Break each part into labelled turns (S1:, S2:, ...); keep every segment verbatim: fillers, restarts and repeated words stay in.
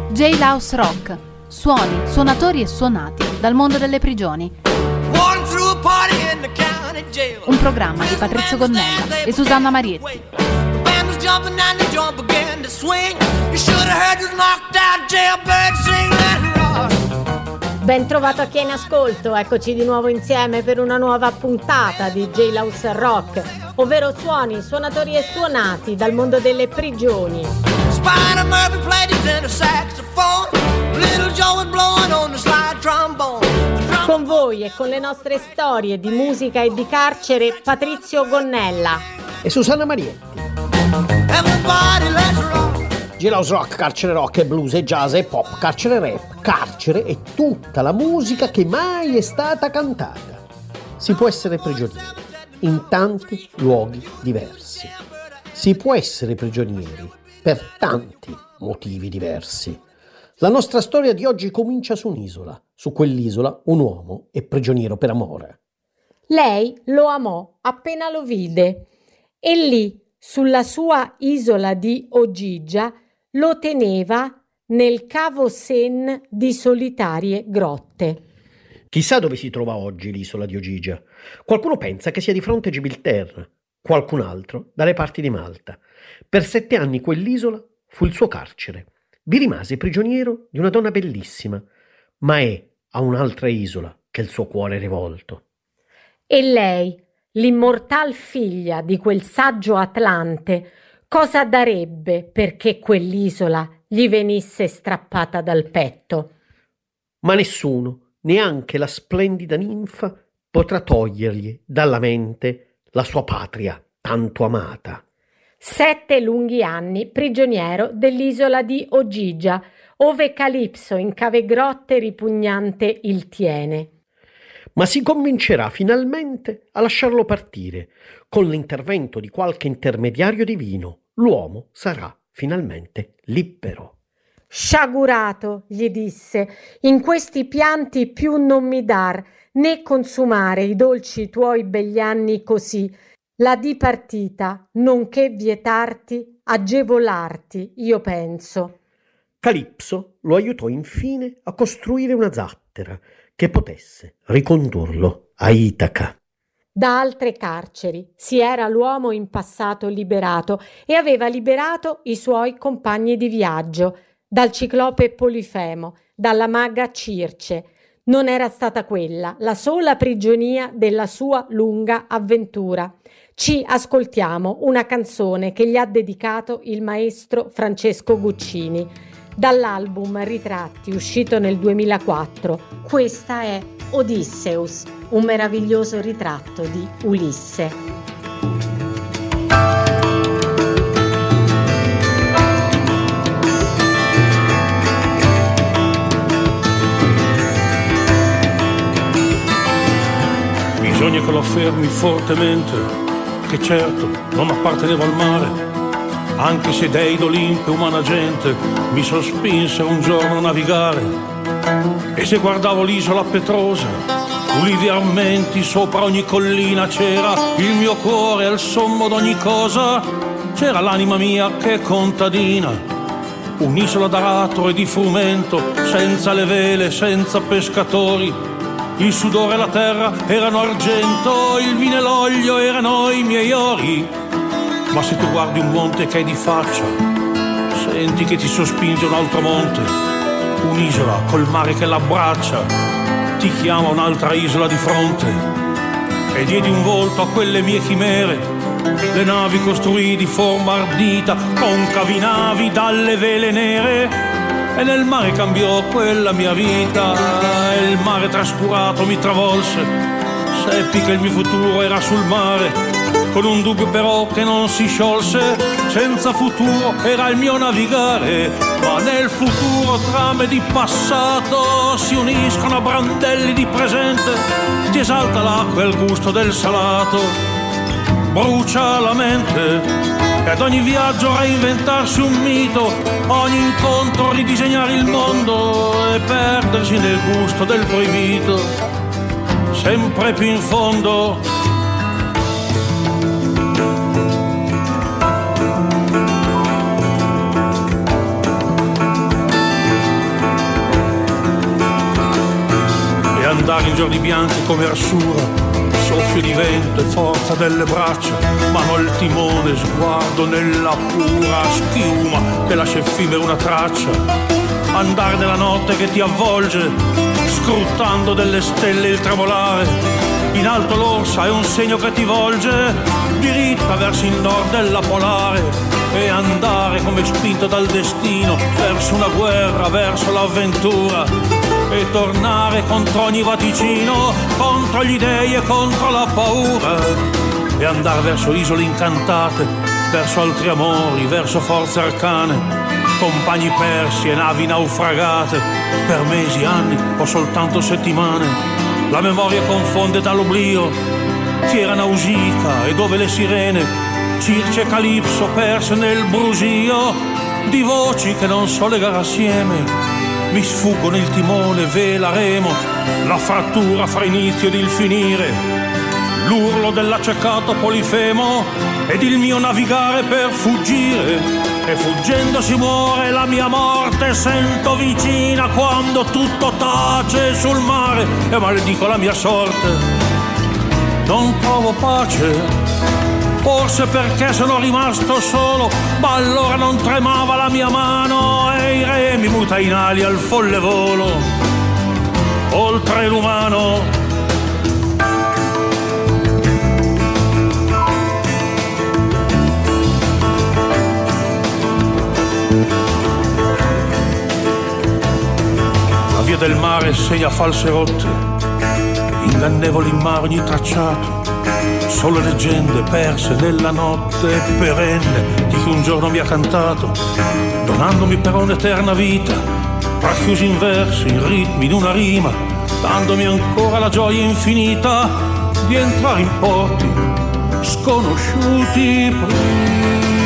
S1: Jailhouse Rock, suoni, suonatori e suonati dal mondo delle prigioni. Un programma di Patrizio Gonnella e Susanna Marietti.
S2: Ben trovato a chi è in ascolto, eccoci di nuovo insieme per una nuova puntata di Jailhouse Rock, ovvero suoni, suonatori e suonati dal mondo delle prigioni. Spider Murphy played his inner saxophone. Little Joe was blowing on the slide trombone. Con voi e con le nostre storie di musica e di carcere, Patrizio Gonnella
S3: e Susanna Marietti. Jailhouse Rock, carcere rock e blues e jazz e pop, carcere rap, carcere e tutta la musica che mai è stata cantata. Si può essere prigionieri in tanti luoghi diversi. Si può essere prigionieri per tanti motivi diversi. La nostra storia di oggi comincia su un'isola. Su quell'isola un uomo è prigioniero per amore.
S2: Lei lo amò appena lo vide e lì, sulla sua isola di Ogygia, lo teneva nel cavo Sen di solitarie grotte.
S3: Chissà dove si trova oggi l'isola di Ogygia. Qualcuno pensa che sia di fronte a Gibilterra, qualcun altro dalle parti di Malta. Per sette anni quell'isola fu il suo carcere. Vi rimase prigioniero di una donna bellissima, ma è a un'altra isola che il suo cuore è rivolto.
S2: E lei, l'immortal figlia di quel saggio Atlante, cosa darebbe perché quell'isola gli venisse strappata dal petto?
S3: Ma nessuno, neanche la splendida ninfa, potrà togliergli dalla mente la sua patria tanto amata.
S2: Sette lunghi anni prigioniero dell'isola di Ogygia, ove Calipso in cave grotte ripugnante il tiene.
S3: Ma si convincerà finalmente a lasciarlo partire. Con l'intervento di qualche intermediario divino, l'uomo sarà finalmente libero.
S2: Sciagurato, gli disse, in questi pianti più non mi dar, né consumare i dolci tuoi begli anni così. La dipartita, nonché vietarti, agevolarti, io penso.
S3: Calipso lo aiutò infine a costruire una zattera che potesse ricondurlo a Itaca.
S2: Da altre carceri si era l'uomo in passato liberato e aveva liberato i suoi compagni di viaggio, dal ciclope Polifemo, dalla maga Circe. Non era stata quella la sola prigionia della sua lunga avventura. Ci ascoltiamo una canzone che gli ha dedicato il maestro Francesco Guccini, dall'album Ritratti uscito nel duemilaquattro. Questa è Odysseus, un meraviglioso ritratto di Ulisse.
S4: Bisogna che lo affermi fortemente che certo non appartenevo al mare, anche se dei d'Olimpo umana gente mi sospinse un giorno a navigare. E se guardavo l'isola Petrosa, ulivi armenti sopra ogni collina, c'era il mio cuore al sommo d'ogni cosa, c'era l'anima mia che è contadina, un'isola d'aratro e di frumento, senza le vele, senza pescatori. Il sudore e la terra erano argento, il vino e l'olio erano i miei ori. Ma se tu guardi un monte che è di faccia, senti che ti sospinge un altro monte, un'isola col mare che l'abbraccia, ti chiama un'altra isola di fronte. E diedi un volto a quelle mie chimere, le navi costruì di forma ardita, concavi navi dalle vele nere. E nel mare cambiò quella mia vita, e il mare trascurato mi travolse. Seppi che il mio futuro era sul mare, con un dubbio però che non si sciolse. Senza futuro era il mio navigare, ma nel futuro trame di passato si uniscono a brandelli di presente. Ti esalta l'acqua e il gusto del salato, brucia la mente. E ad ogni viaggio reinventarsi un mito, ogni incontro ridisegnare il mondo e perdersi nel gusto del proibito, sempre più in fondo. andare in giorni bianchi come Arsura, soffio di vento e forza delle braccia, mano al timone, sguardo nella pura schiuma che lascia effimera una traccia, andare nella notte che ti avvolge, scrutando delle stelle il travolare, in alto l'orsa è un segno che ti volge, diritta verso il nord della polare, e andare come spinto dal destino, verso una guerra, verso l'avventura, e tornare contro ogni vaticino, contro gli dei e contro la paura, e andare verso isole incantate, verso altri amori, verso forze arcane, compagni persi e navi naufragate, per mesi, anni o soltanto settimane. La memoria confonde dall'oblio, fiera Nausicaa e dove le sirene, Circe e Calipso perse nel brusio di voci che non so legare assieme. Mi sfuggono il timone, vela, remo, la frattura fra inizio ed il finire, l'urlo dell'accecato Polifemo ed il mio navigare per fuggire. E fuggendo si muore, la mia morte sento vicina quando tutto tace sul mare, e maledico la mia sorte, non trovo pace, forse perché sono rimasto solo, ma allora non tremava la mia mano e i remi mutai in ali al folle volo, oltre l'umano. La via del mare segna false rotte, ingannevoli in mare ogni tracciato, solo leggende perse nella notte perenne di chi un giorno mi ha cantato, donandomi però un'eterna vita, racchiusi in versi, in ritmi, in una rima, dandomi ancora la gioia infinita di entrare in porti sconosciuti prima.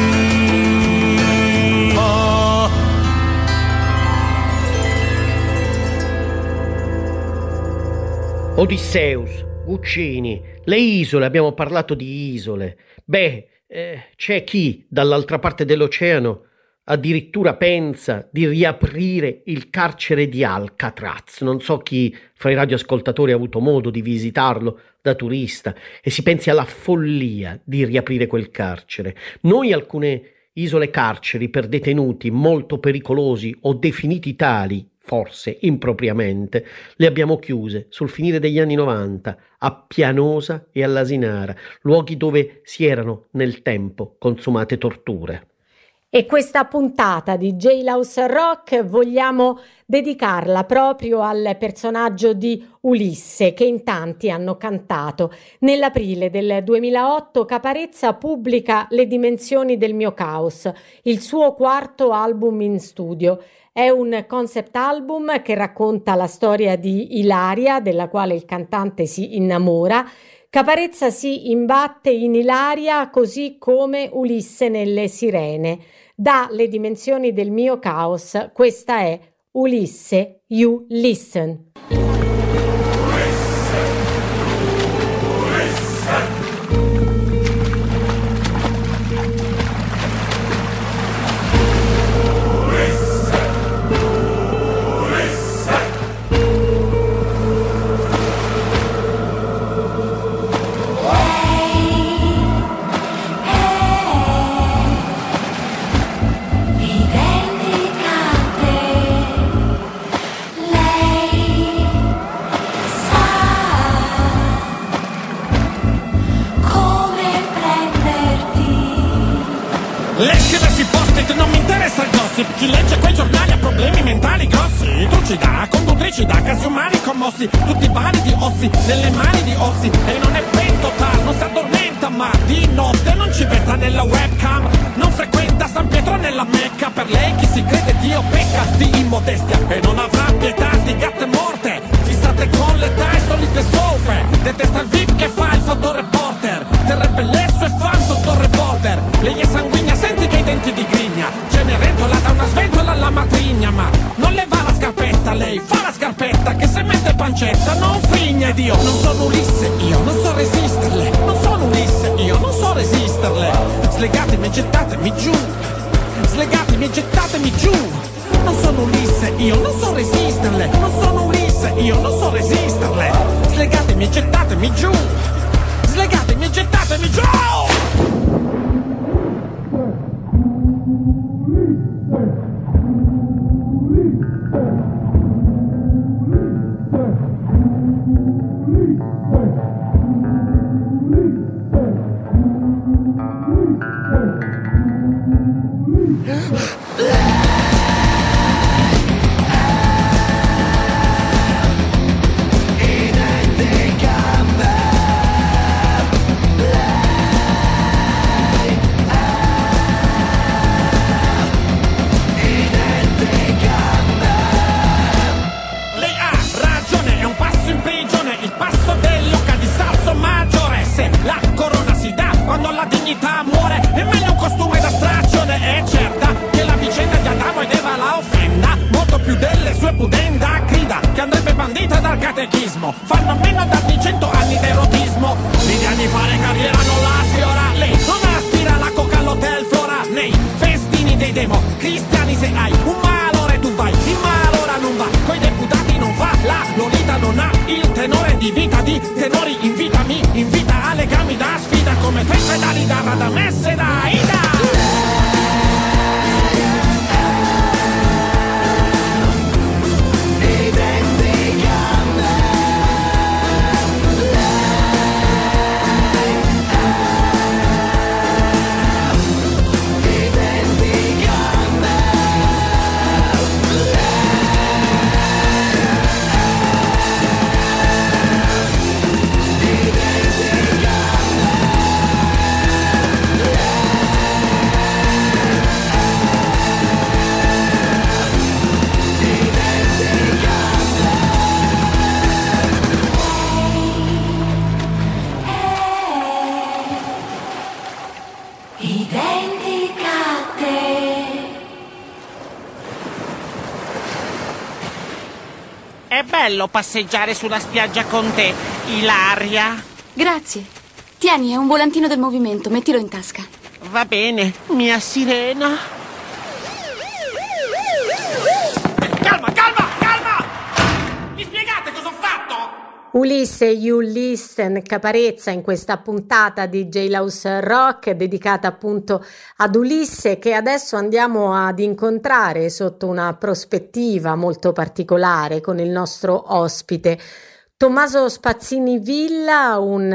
S3: Odysseus, Guccini, le isole, abbiamo parlato di isole. Beh, eh, c'è chi dall'altra parte dell'oceano addirittura pensa di riaprire il carcere di Alcatraz. Non so chi fra i radioascoltatori ha avuto modo di visitarlo da turista, e si pensi alla follia di riaprire quel carcere. Noi alcune isole carceri per detenuti molto pericolosi o definiti tali, forse impropriamente, le abbiamo chiuse sul finire degli anni novanta a Pianosa e all'Asinara, luoghi dove si erano nel tempo consumate torture.
S2: E questa puntata di Jailhouse Rock vogliamo dedicarla proprio al personaggio di Ulisse, che in tanti hanno cantato. Nell'aprile del duemilaotto Caparezza pubblica Le dimensioni del mio caos, il suo quarto album in studio. È un concept album che racconta la storia di Ilaria, della quale il cantante si innamora. Caparezza si imbatte in Ilaria così come Ulisse nelle Sirene. Da Le dimensioni del mio caos, questa è Ulisse, You Listen.
S5: Chi legge quei giornali ha problemi mentali grossi, trucida, conduttrici da casi umani commossi, tutti validi ossi nelle mani di ossi, e non è pentotal, non si addormenta ma di notte non ci veda nella webcam, non frequenta San Pietro nella Mecca, per lei chi si crede Dio pecca di immodestia e non avrà pietà di gatte morte, fissate con l'età e solite sofe, detesta il V I P che fa il fotoreporter, terrebbe lesso e fan sotto il revolver, lei è sanguigna, senti che i denti di grigna, Cenerentola da una sventola alla matrigna, ma non le va la scarpetta, lei fa la scarpetta che se mette pancetta non frigna, ed io non sono Ulisse, io non so resisterle, non sono Ulisse, io non so resisterle, slegatemi e gettatemi giù, slegatemi e gettatemi giù, non sono Ulisse, io non so resisterle, non sono Ulisse, grosse, io non so resisterle. Slegatemi e gettatemi giù, slegatemi e gettatemi giù. Fanno meno darmi cento anni d'erotismo. L'idea di fare carriera non la sfiora. Lei non aspira la coca all'hotel Flora. Nei festini dei demo cristiani, se hai un malore tu vai, il malora non va. Coi deputati non fa, la Lolita non ha il tenore di vita di tenori. Invitami, invita a legami da sfida, come tre pedali da Radamesse e da Ida. È bello passeggiare sulla spiaggia con te, Ilaria.
S6: Grazie. Tieni, è un volantino del movimento, mettilo in tasca.
S5: Va bene, mia sirena. Calma, calma, calma! Mi spiegate cosa ho fatto?
S2: Ulisse, You Listen, Caparezza in questa puntata di Jailhouse Rock dedicata appunto ad Ulisse, che adesso andiamo ad incontrare sotto una prospettiva molto particolare con il nostro ospite Tommaso Spazzini Villa, un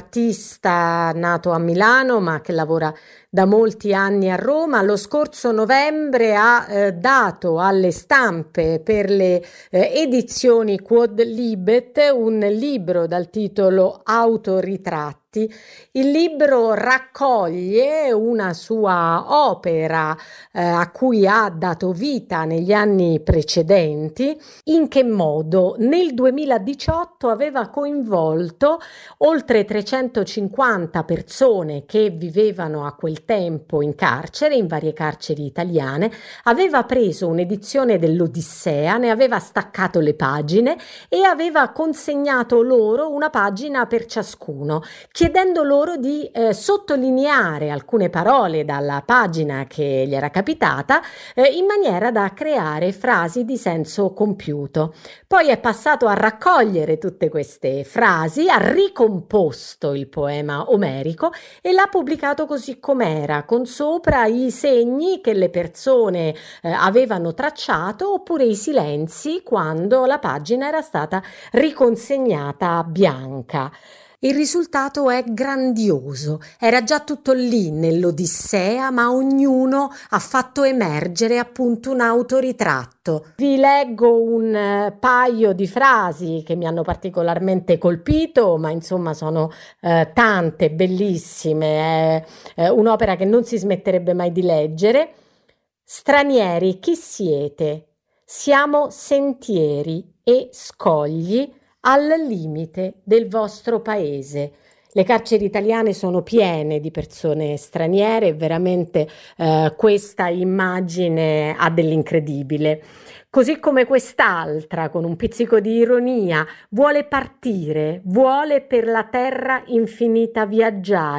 S2: artista nato a Milano ma che lavora da molti anni a Roma. Lo scorso novembre ha eh, dato alle stampe per le eh, edizioni Quod Libet un libro dal titolo Autoritratti. Il libro raccoglie una sua opera eh, a cui ha dato vita negli anni precedenti. In che modo? Nel duemiladiciotto aveva coinvolto oltre trecentocinquanta persone che vivevano a quel tempo in carcere, in varie carceri italiane. Aveva preso un'edizione dell'Odissea, ne aveva staccato le pagine e aveva consegnato loro una pagina per ciascuno, chiedendo loro di eh, sottolineare alcune parole dalla pagina che gli era capitata eh, in maniera da creare frasi di senso compiuto. Poi è passato a raccogliere tutte queste frasi, ha ricomposto il poema omerico e l'ha pubblicato così com'era, con sopra i segni che le persone eh, avevano tracciato oppure i silenzi quando la pagina era stata riconsegnata bianca. Il risultato è grandioso, era già tutto lì nell'Odissea, ma ognuno ha fatto emergere appunto un autoritratto. Vi leggo un eh, paio di frasi che mi hanno particolarmente colpito, ma insomma sono eh, tante, bellissime, è eh, un'opera che non si smetterebbe mai di leggere. Stranieri, chi siete? Siamo sentieri e scogli al limite del vostro paese. Le carceri italiane sono piene di persone straniere e veramente eh, questa immagine ha dell'incredibile. Così come quest'altra, con un pizzico di ironia, vuole partire, vuole per la terra infinita viaggiare,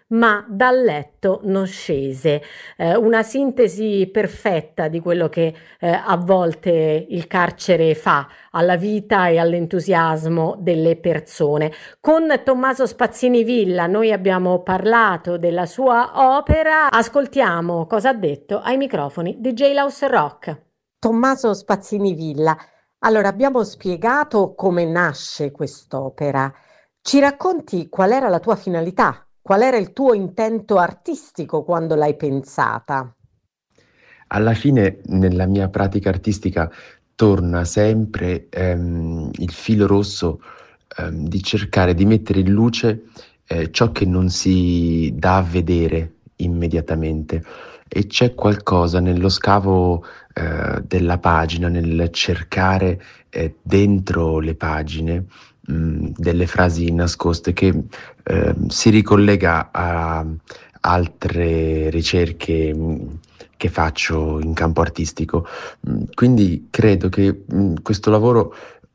S2: ma dal letto non scese. Eh, una sintesi perfetta di quello che eh, a volte il carcere fa alla vita e all'entusiasmo delle persone. Con Tommaso Spazzini Villa noi abbiamo parlato della sua opera. Ascoltiamo cosa ha detto ai microfoni di Jailhouse Rock. Tommaso Spazzini Villa, allora abbiamo spiegato come nasce quest'opera. Ci racconti qual era la tua finalità? Qual era il tuo intento artistico quando l'hai pensata?
S7: Alla fine, nella mia pratica artistica, torna sempre ehm, il filo rosso ehm, di cercare di mettere in luce eh, ciò che non si dà a vedere immediatamente. E c'è qualcosa nello scavo eh, della pagina, nel cercare eh, dentro le pagine mh, delle frasi nascoste che eh, si ricollega a altre ricerche mh, che faccio in campo artistico. Quindi credo che mh, questo lavoro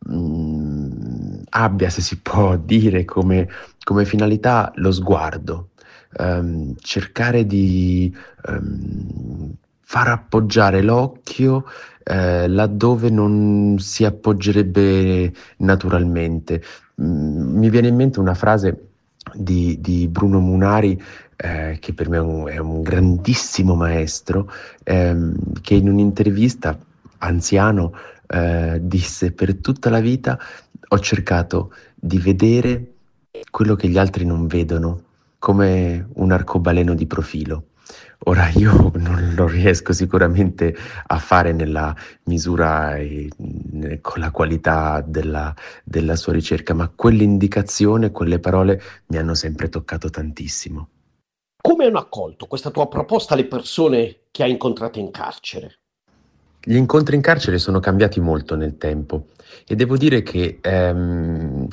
S7: mh, abbia, se si può dire, come, come finalità lo sguardo. Um, cercare di um, far appoggiare l'occhio eh, laddove non si appoggerebbe naturalmente. Mm, mi viene in mente una frase di, di Bruno Munari, eh, che per me è un, è un grandissimo maestro, ehm, che in un'intervista, anziano, eh, disse: per tutta la vita ho cercato di vedere quello che gli altri non vedono, come un arcobaleno di profilo. Ora io non lo riesco sicuramente a fare nella misura e con la qualità della, della sua ricerca, ma quell'indicazione, quelle parole mi hanno sempre toccato tantissimo.
S3: Come hanno accolto questa tua proposta le persone che hai incontrato in carcere?
S7: Gli incontri in carcere sono cambiati molto nel tempo e devo dire che ehm,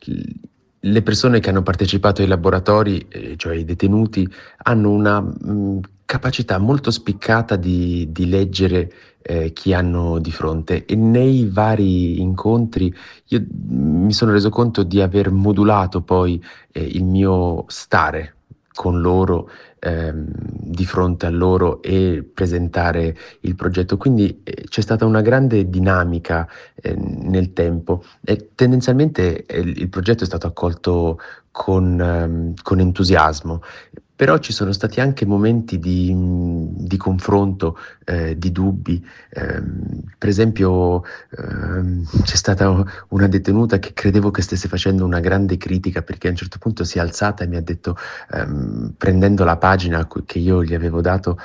S7: le persone che hanno partecipato ai laboratori, eh, cioè i detenuti, hanno una mh, capacità molto spiccata di, di leggere eh, chi hanno di fronte, e nei vari incontri io mi sono reso conto di aver modulato poi eh, il mio stare con loro, ehm, di fronte a loro, e presentare il progetto. Quindi eh, c'è stata una grande dinamica eh, nel tempo e tendenzialmente eh, il progetto è stato accolto con, ehm, con entusiasmo. Però ci sono stati anche momenti di, di confronto, eh, di dubbi. Eh, per esempio eh, c'è stata una detenuta che credevo che stesse facendo una grande critica, perché a un certo punto si è alzata e mi ha detto, ehm, prendendo la pagina che io gli avevo dato,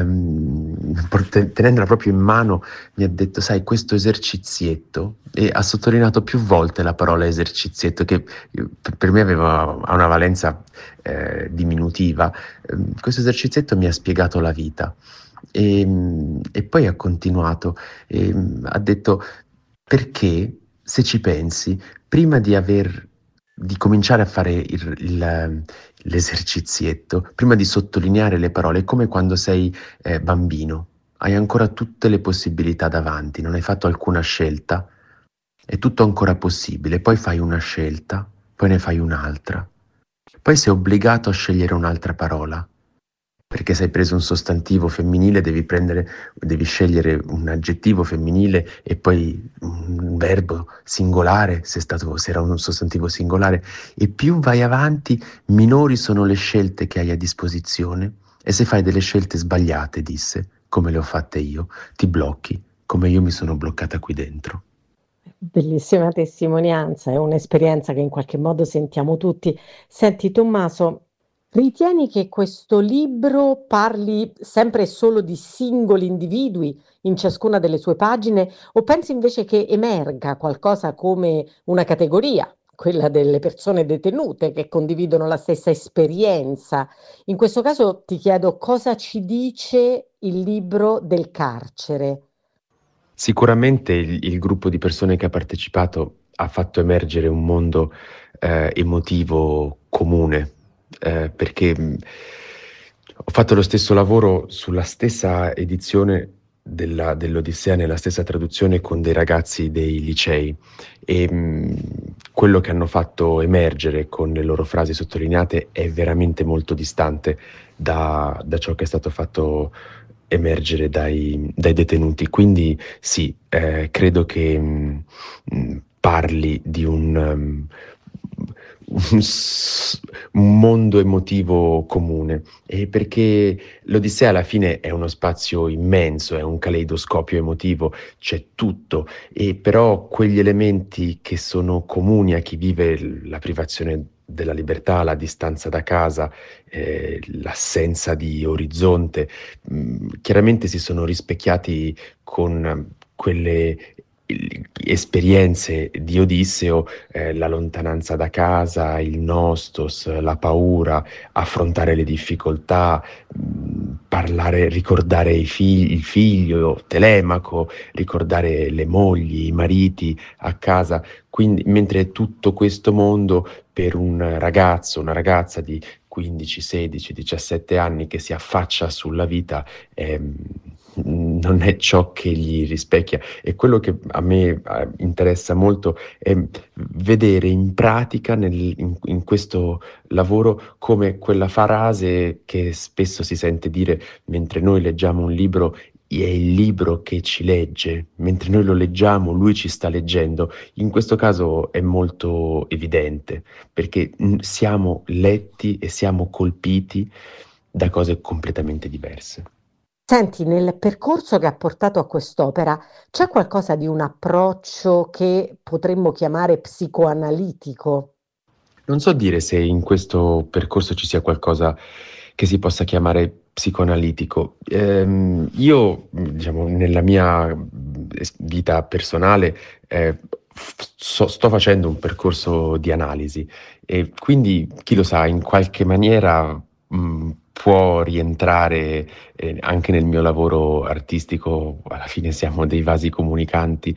S7: ehm, tenendola proprio in mano, mi ha detto: sai, questo esercizietto, e ha sottolineato più volte la parola esercizietto, che per me aveva una valenza eh, diminutiva. Questo esercizietto mi ha spiegato la vita. E, e poi ha continuato, e, ha detto: perché, se ci pensi, prima di aver di cominciare a fare il, il, l'esercizietto, prima di sottolineare le parole, è come quando sei eh, bambino, hai ancora tutte le possibilità davanti, non hai fatto alcuna scelta, è tutto ancora possibile, poi fai una scelta, poi ne fai un'altra, poi sei obbligato a scegliere un'altra parola, perché se hai preso un sostantivo femminile devi prendere, devi scegliere un aggettivo femminile e poi un verbo singolare, se, è stato, se era un sostantivo singolare. E più vai avanti, minori sono le scelte che hai a disposizione, e se fai delle scelte sbagliate, disse, come le ho fatte io, ti blocchi, come io mi sono bloccata qui dentro.
S2: Bellissima testimonianza, è un'esperienza che in qualche modo sentiamo tutti. Senti Tommaso, ritieni che questo libro parli sempre e solo di singoli individui in ciascuna delle sue pagine, o pensi invece che emerga qualcosa come una categoria, quella delle persone detenute che condividono la stessa esperienza? In questo caso ti chiedo cosa ci dice il libro del carcere.
S7: Sicuramente il, il gruppo di persone che ha partecipato ha fatto emergere un mondo eh, emotivo comune, eh, perché mh, ho fatto lo stesso lavoro sulla stessa edizione della, dell'Odissea, nella stessa traduzione, con dei ragazzi dei licei, e mh, quello che hanno fatto emergere con le loro frasi sottolineate è veramente molto distante da, da ciò che è stato fatto emergere dai, dai detenuti. Quindi sì, eh, credo che mh, parli di un, um, un, s- un mondo emotivo comune, e perché l'Odissea alla fine è uno spazio immenso, è un caleidoscopio emotivo, c'è tutto, e però quegli elementi che sono comuni a chi vive l- la privazione della libertà, la distanza da casa, eh, l'assenza di orizzonte, mh, chiaramente si sono rispecchiati con eh, quelle il- esperienze di Odisseo, eh, la lontananza da casa, il nostos, la paura, affrontare le difficoltà, mh, parlare, ricordare i figli, il figlio, Telemaco, ricordare le mogli, i mariti a casa. Quindi, mentre tutto questo mondo per un ragazzo, una ragazza di quindici, sedici, diciassette anni che si affaccia sulla vita, ehm, non è ciò che gli rispecchia. E quello che a me eh, interessa molto è vedere in pratica nel- in, in questo lavoro come quella frase che spesso si sente dire mentre noi leggiamo un libro: è il libro che ci legge, mentre noi lo leggiamo, lui ci sta leggendo. In questo caso è molto evidente, perché mm, siamo letti e siamo colpiti da cose completamente diverse.
S2: Senti, nel percorso che ha portato a quest'opera c'è qualcosa di un approccio che potremmo chiamare psicoanalitico?
S7: Non so dire se in questo percorso ci sia qualcosa che si possa chiamare psicoanalitico. Ehm, io, mh, diciamo, nella mia mh, es- vita personale, eh, f- so- sto facendo un percorso di analisi, e quindi, chi lo sa, in qualche maniera, mh, può rientrare, eh, anche nel mio lavoro artistico. Alla fine siamo dei vasi comunicanti.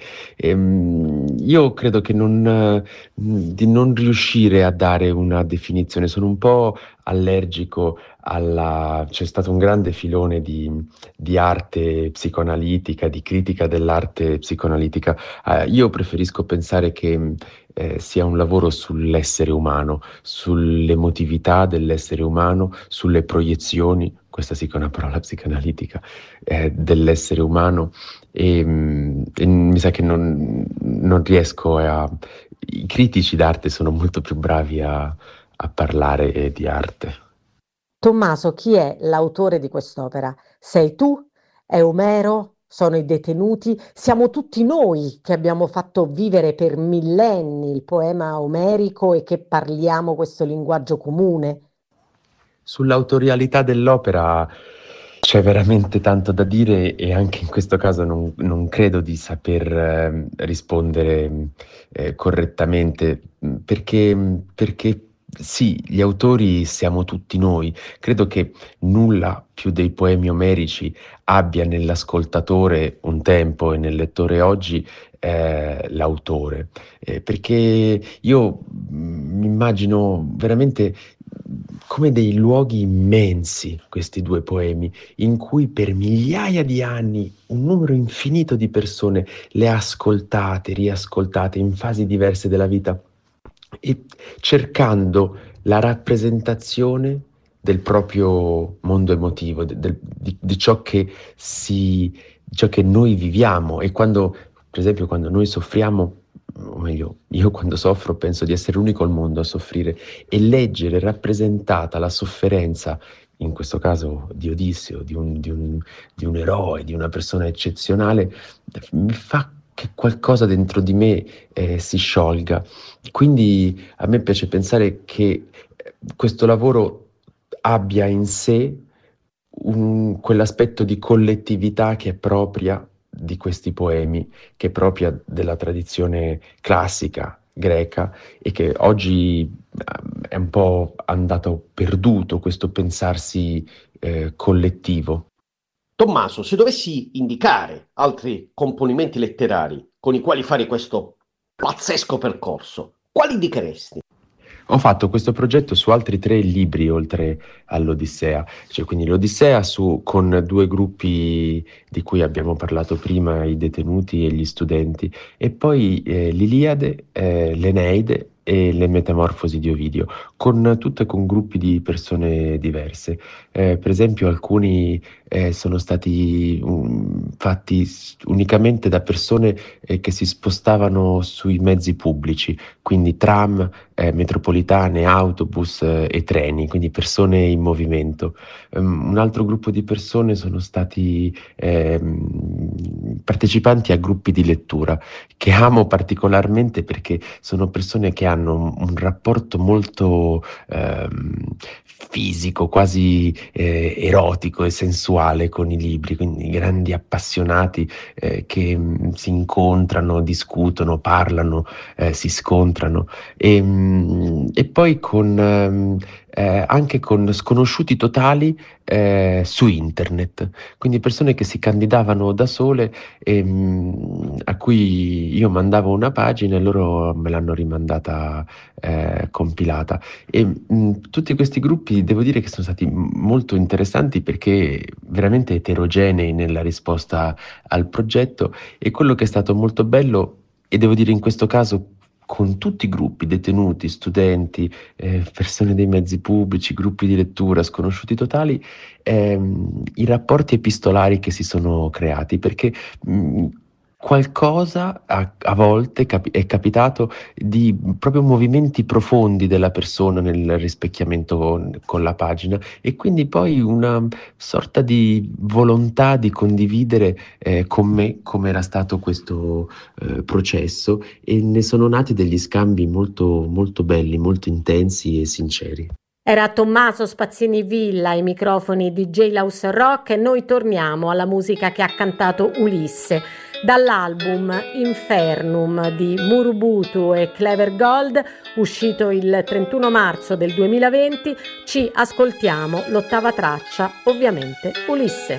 S7: Ehm, io credo che non, eh, di non riuscire a dare una definizione. Sono un po' allergico alla... C'è stato un grande filone di, di arte psicoanalitica, di critica dell'arte psicoanalitica. Eh, io preferisco pensare che eh, sia un lavoro sull'essere umano, sull'emotività dell'essere umano, sulle proiezioni, questa sì che è una parola psicoanalitica, eh, dell'essere umano. E, mm, e mi sa che non, non riesco a... I critici d'arte sono molto più bravi a, a parlare di arte.
S2: Tommaso, chi è l'autore di quest'opera? Sei tu? È Omero? Sono i detenuti? Siamo tutti noi che abbiamo fatto vivere per millenni il poema omerico e che parliamo questo linguaggio comune?
S7: Sull'autorialità dell'opera c'è veramente tanto da dire, e anche in questo caso non, non credo di saper eh, rispondere eh, correttamente, mh, perché, perché sì, gli autori siamo tutti noi. Credo che nulla più dei poemi omerici abbia nell'ascoltatore un tempo e nel lettore oggi eh, l'autore. Eh, perché io mh, mi immagino veramente come dei luoghi immensi questi due poemi, in cui per migliaia di anni un numero infinito di persone le ha ascoltate, riascoltate in fasi diverse della vita, e cercando la rappresentazione del proprio mondo emotivo, de- del- di, di ciò che si, di ciò che noi viviamo. E quando, per esempio, quando noi soffriamo, o meglio, io quando soffro penso di essere l'unico al mondo a soffrire, e leggere rappresentata la sofferenza, in questo caso di Odisseo, di un, di un- di un eroe, di una persona eccezionale, mi fa che qualcosa dentro di me eh, si sciolga. Quindi a me piace pensare che eh, questo lavoro abbia in sé un- quell'aspetto di collettività che è propria di questi poemi, che è propria della tradizione classica greca, e che oggi ehm, è un po' andato perduto, questo pensarsi eh, collettivo.
S3: Tommaso, se dovessi indicare altri componimenti letterari con i quali fare questo pazzesco percorso, quali indicheresti?
S7: Ho fatto questo progetto su altri tre libri oltre all'Odissea, cioè quindi l'Odissea su, con due gruppi di cui abbiamo parlato prima, i detenuti e gli studenti, e poi eh, l'Iliade, eh, l'Eneide e le metamorfosi di Ovidio, con tutte con gruppi di persone diverse. Eh, per esempio alcuni eh, sono stati um, fatti unicamente da persone eh, che si spostavano sui mezzi pubblici, quindi tram, eh, metropolitane, autobus eh, e treni, quindi persone in movimento. Um, un altro gruppo di persone sono stati eh, partecipanti a gruppi di lettura, che amo particolarmente perché sono persone che hanno un rapporto molto ehm, fisico, quasi eh, erotico e sensuale con i libri, quindi grandi appassionati eh, che mh, si incontrano, discutono, parlano, eh, si scontrano e, mh, e poi con ehm, eh, anche con sconosciuti totali eh, su internet, quindi persone che si candidavano da sole e mh, a cui io mandavo una pagina e loro me l'hanno rimandata eh, compilata. E mh, tutti questi gruppi devo dire che sono stati molto interessanti perché veramente eterogenei nella risposta al progetto, e quello che è stato molto bello, e devo dire in questo caso con tutti i gruppi, detenuti, studenti, eh, persone dei mezzi pubblici, gruppi di lettura, sconosciuti totali, ehm, i rapporti epistolari che si sono creati, perché mh, qualcosa a, a volte capi- è capitato di proprio movimenti profondi della persona nel rispecchiamento con, con la pagina, e quindi poi una sorta di volontà di condividere eh, con me come era stato questo eh, processo, e ne sono nati degli scambi molto, molto belli, molto intensi e sinceri.
S2: Era Tommaso Spazzini Villa ai microfoni di Jailhouse Rock, e noi torniamo alla musica che ha cantato Ulisse. Dall'album Infernum di Murubutu e Clever Gold, uscito il trentuno marzo del duemilaventi, ci ascoltiamo l'ottava traccia, ovviamente Ulisse.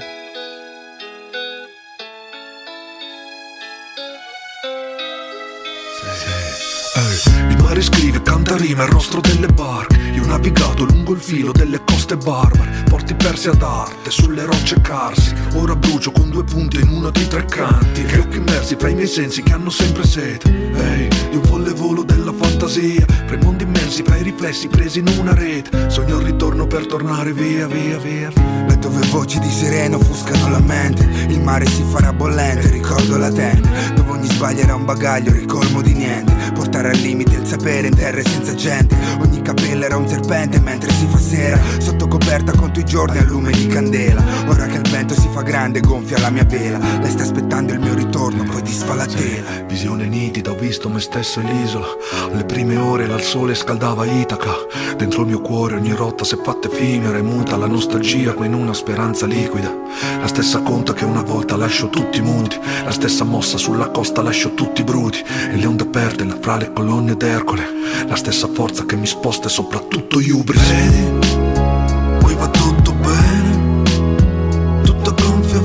S8: Il mare scrive, canta, rima il rostro delle barche. Io ho navigato lungo il filo delle coste barbare, porti persi ad arte sulle rocce carsiche. Ora brucio con due punte in uno dei tre canti, gli occhi immersi fra i miei sensi che hanno sempre sete. Ehi, io volle volo della fantasia, fra i mondi immensi, fra i riflessi presi in una rete. Sogno il ritorno per tornare via, via, via, via.
S9: Là dove voci di sirena offuscano la mente, il mare si farà bollente, ricordo latente, dove ogni sbaglio era un bagaglio ricolmo di niente. Portare al limite il sapere in terre senza gente, ogni capello era un serpente mentre si fa sera, sotto coperta conto i giorni a lume di candela. Ora che il vento si fa grande gonfia la mia vela, lei sta aspettando il mio ritorno poi disfa la tela.
S8: Visione nitida, ho visto me stesso e l'isola, alle prime ore là il sole scaldava Itaca. Dentro il mio cuore ogni rotta si è fatta effimera e muta la nostalgia qua in una speranza liquida. La stessa conta che una volta lascio tutti i monti, la stessa mossa sulla costa lascio tutti i bruti, e le onde aperte là fra le colonne d'Ercole, la stessa forza che mi sposta e soprattutto hubris.
S9: Vedi, qui va tutto bene, tutto gonfia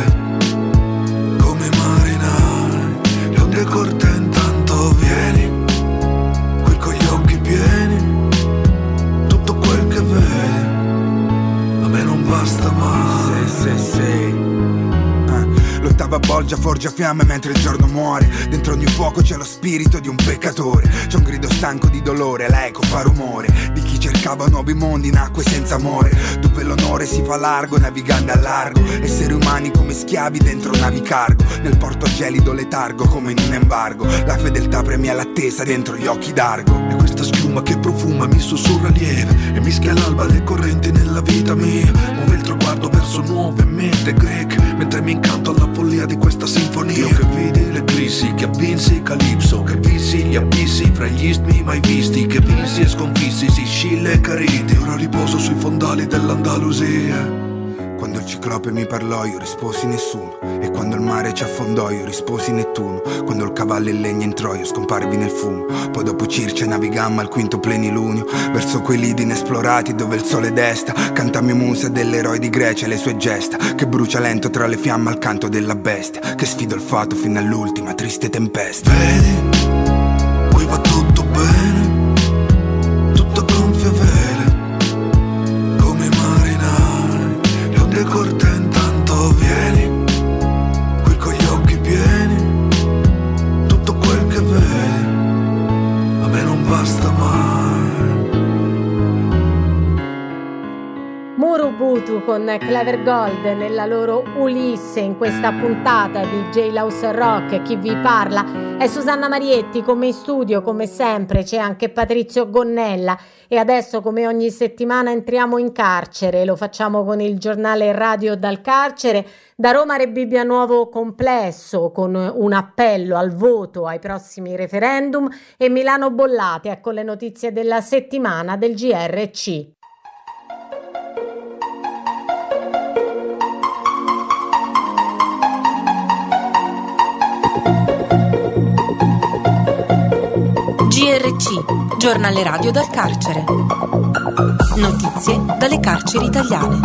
S9: vele, come i marinai, le onde corte intanto vieni, qui con gli occhi pieni, tutto quel che vedi, a me non basta mai. Sì, sì, sì. L'ottava bolgia forgia fiamme mentre il giorno muore, dentro ogni fuoco c'è lo spirito di un peccatore, c'è un grido stanco di dolore, l'eco fa rumore di chi cercava nuovi mondi in acque senza amore, dove l'onore si fa largo navigando a largo, esseri umani come schiavi dentro navi cargo, nel porto gelido letargo come in un embargo, la fedeltà premia l'attesa dentro gli occhi d'argo.
S8: E questa schiuma che profuma mi sussurra lieve e mischia all'alba le correnti nella vita mia, muove il traguardo verso nuove mete greche, mentre mi incanto alla follia di questa sinfonia. Io che vidi l'eclissi, che avvinsi Calipso, che vissi gli abissi fra gli istmi mai visti, che vinsi e sconfissi Sicilia e Cariti. Ora riposo sui fondali dell'Andalusia.
S9: Quando il ciclope mi parlò io risposi nessuno, e quando il mare ci affondò io risposi Nettuno, quando il cavallo in legno entrò io scomparvi nel fumo, poi dopo Circe navigammo al quinto plenilunio, verso quei lidi inesplorati dove il sole desta, cantammi musa dell'eroe di Grecia e le sue gesta, che brucia lento tra le fiamme al canto della bestia, che sfido il fato fino all'ultima triste tempesta.
S8: Vedi, qui va tutto bene, tutto gonfia vele, come i marinai, le onde corte intanto vieni, qui con gli occhi pieni, tutto quel che vedi, a me non basta
S2: con Clever Gold nella loro Ulisse in questa puntata di Jailhouse Rock. Chi vi parla è Susanna Marietti, come in studio come sempre c'è anche Patrizio Gonnella e adesso come ogni settimana entriamo in carcere, lo facciamo con il giornale radio dal carcere. Da Roma Rebibbia nuovo complesso con un appello al voto ai prossimi referendum e Milano bollate, ecco le notizie della settimana del G R C.
S10: G R C, giornale radio dal carcere. Notizie dalle carceri italiane.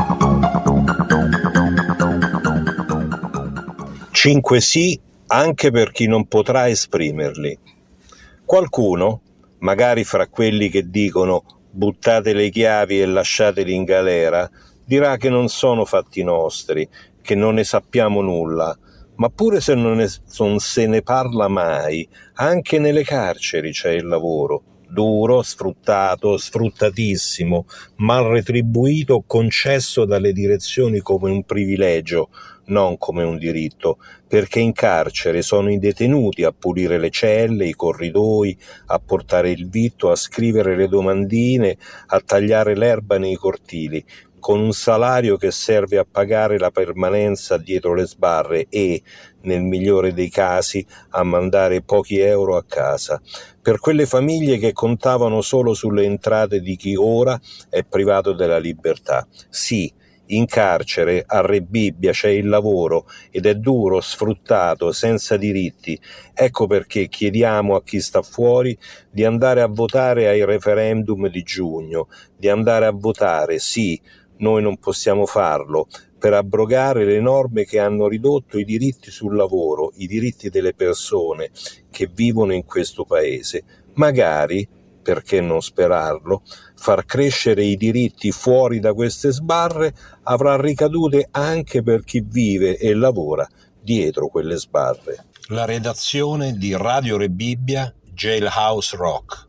S11: Cinque sì anche per chi non potrà esprimerli. Qualcuno, magari fra quelli che dicono buttate le chiavi e lasciateli in galera, dirà che non sono fatti nostri, che non ne sappiamo nulla. Ma pure se non, ne, non se ne parla mai, anche nelle carceri c'è il lavoro, duro, sfruttato, sfruttatissimo, mal retribuito, concesso dalle direzioni come un privilegio, non come un diritto, perché in carcere sono i detenuti a pulire le celle, i corridoi, a portare il vitto, a scrivere le domandine, a tagliare l'erba nei cortili, con un salario che serve a pagare la permanenza dietro le sbarre e, nel migliore dei casi, a mandare pochi euro a casa. Per quelle famiglie che contavano solo sulle entrate di chi ora è privato della libertà. Sì, in carcere a Rebibbia c'è il lavoro ed è duro, sfruttato, senza diritti. Ecco perché chiediamo a chi sta fuori di andare a votare ai referendum di giugno, di andare a votare, sì, noi non possiamo farlo, per abrogare le norme che hanno ridotto i diritti sul lavoro, i diritti delle persone che vivono in questo paese. Magari, perché non sperarlo, far crescere i diritti fuori da queste sbarre avrà ricadute anche per chi vive e lavora dietro quelle sbarre. La redazione di Radio Rebibbia, Jailhouse Rock.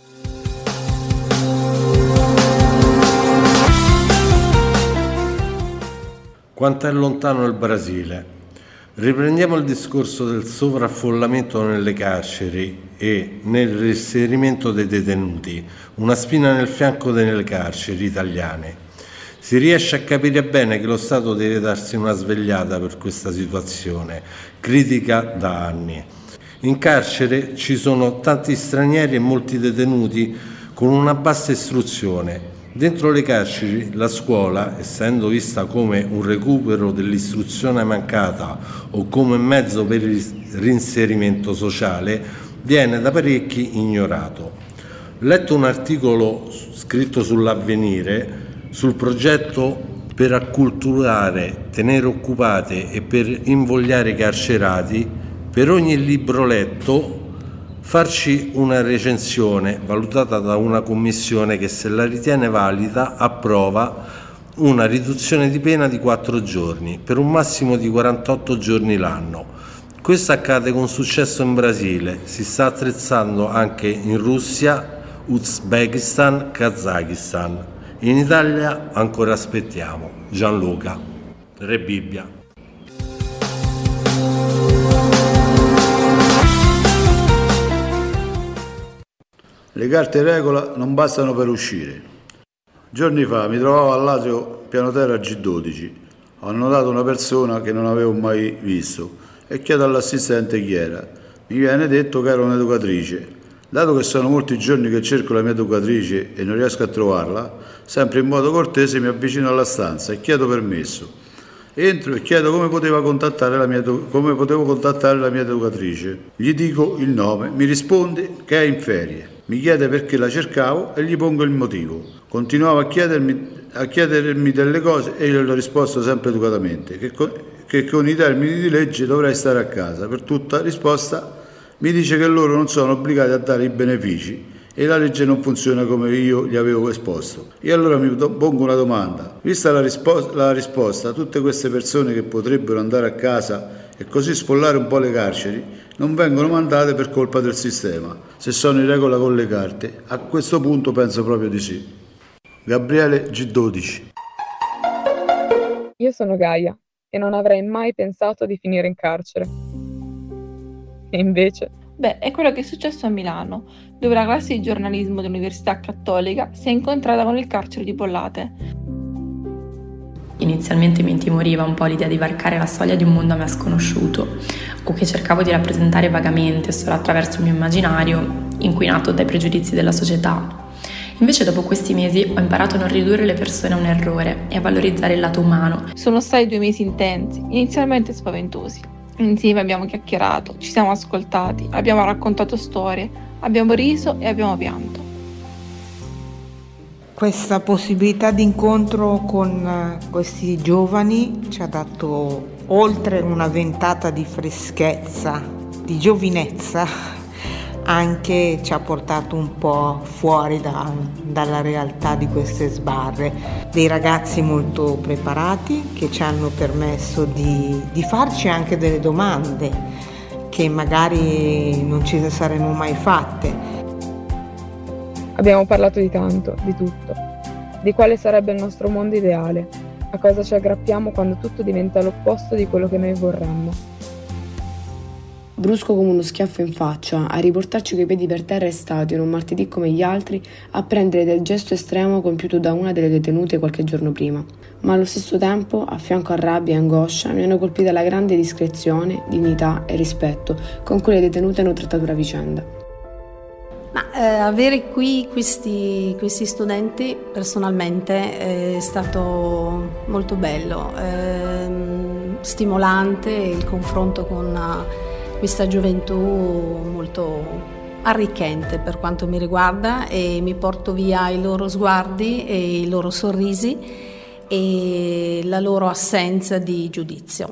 S12: Quanto è lontano il Brasile? Riprendiamo il discorso del sovraffollamento nelle carceri e nel reinserimento dei detenuti, una spina nel fianco delle carceri italiane. Si riesce a capire bene che lo Stato deve darsi una svegliata per questa situazione, critica da anni. In carcere ci sono tanti stranieri e molti detenuti con una bassa istruzione. Dentro le carceri la scuola, essendo vista come un recupero dell'istruzione mancata o come mezzo per il reinserimento sociale, viene da parecchi ignorato. Letto un articolo scritto sull'Avvenire sul progetto per acculturare, tenere occupate e per invogliare i carcerati, per ogni libro letto farci una recensione valutata da una commissione che, se la ritiene valida, approva una riduzione di pena di quattro giorni per un massimo di quarantotto giorni l'anno. Questo accade con successo in Brasile, si sta attrezzando anche in Russia, Uzbekistan, Kazakistan. In Italia ancora aspettiamo. Gianluca, Rebibbia.
S13: Le carte regola non bastano per uscire. Giorni fa mi trovavo all'atrio piano terra G dodici. Ho notato una persona che non avevo mai visto e chiedo all'assistente chi era. Mi viene detto che era un'educatrice. Dato che sono molti giorni che cerco la mia educatrice e non riesco a trovarla, sempre in modo cortese mi avvicino alla stanza e chiedo permesso. Entro e chiedo come poteva contattare la mia, come potevo contattare la mia educatrice. Gli dico il nome, mi risponde che è in ferie. Mi chiede perché la cercavo e gli pongo il motivo. Continuavo a chiedermi, a chiedermi delle cose e io gli ho risposto sempre educatamente che con, che con i termini di legge dovrei stare a casa. Per tutta risposta mi dice che loro non sono obbligati a dare i benefici e la legge non funziona come io gli avevo esposto. E allora mi pongo una domanda. Vista la, risposta, la risposta, tutte queste persone che potrebbero andare a casa e così sfollare un po' le carceri non vengono mandate per colpa del sistema. Se sono in regola con le carte, a questo punto penso proprio di sì. Gabriele G dodici.
S14: Io sono Gaia e non avrei mai pensato di finire in carcere. E invece...
S15: Beh, è quello che è successo a Milano, dove la classe di giornalismo dell'Università Cattolica si è incontrata con il carcere di Bollate.
S16: Inizialmente mi intimoriva un po' l'idea di varcare la soglia di un mondo a me sconosciuto, o che cercavo di rappresentare vagamente solo attraverso il mio immaginario, inquinato dai pregiudizi della società. Invece dopo questi mesi ho imparato a non ridurre le persone a un errore e a valorizzare il lato umano.
S15: Sono stati due mesi intensi, inizialmente spaventosi. Insieme abbiamo chiacchierato, ci siamo ascoltati, abbiamo raccontato storie, abbiamo riso e abbiamo pianto.
S17: Questa possibilità di incontro con questi giovani ci ha dato, oltre una ventata di freschezza, di giovinezza, anche ci ha portato un po' fuori da, dalla realtà di queste sbarre. Dei ragazzi molto preparati che ci hanno permesso di, di farci anche delle domande che magari non ci saremmo mai fatte.
S14: Abbiamo parlato di tanto, di tutto, di quale sarebbe il nostro mondo ideale, a cosa ci aggrappiamo quando tutto diventa l'opposto di quello che noi vorremmo.
S18: Brusco come uno schiaffo in faccia, a riportarci coi piedi per terra è stato, in un martedì come gli altri, a prendere del gesto estremo compiuto da una delle detenute qualche giorno prima. Ma allo stesso tempo, a fianco a rabbia e angoscia, mi hanno colpita la grande discrezione, dignità e rispetto con cui le detenute hanno trattato la vicenda.
S19: Ma eh, avere qui questi, questi studenti personalmente è stato molto bello, eh, stimolante il confronto con questa gioventù, molto arricchente per quanto mi riguarda, e mi porto via i loro sguardi e i loro sorrisi e la loro assenza di giudizio.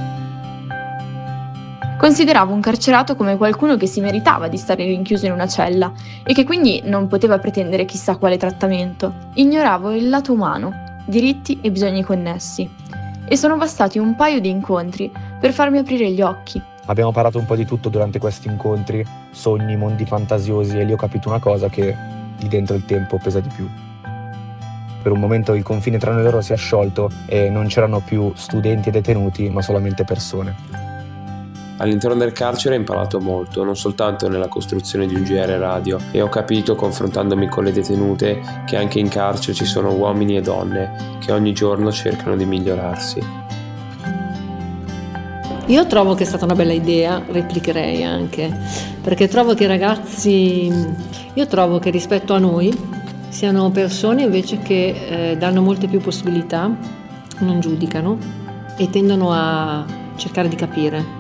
S20: Consideravo un carcerato come qualcuno che si meritava di stare rinchiuso in una cella e che quindi non poteva pretendere chissà quale trattamento. Ignoravo il lato umano, diritti e bisogni connessi. E sono bastati un paio di incontri per farmi aprire gli occhi.
S21: Abbiamo parlato un po' di tutto durante questi incontri, sogni, mondi fantasiosi, e lì ho capito una cosa, che lì dentro il tempo pesa di più. Per un momento il confine tra noi loro si è sciolto e non c'erano più studenti e detenuti, ma solamente persone.
S22: All'interno del carcere ho imparato molto, non soltanto nella costruzione di un G R radio, e ho capito, confrontandomi con le detenute, che anche in carcere ci sono uomini e donne che ogni giorno cercano di migliorarsi.
S23: Io trovo che è stata una bella idea, replicherei anche, perché trovo che i ragazzi, io trovo che rispetto a noi siano persone invece che eh, danno molte più possibilità, non giudicano e tendono a cercare di capire.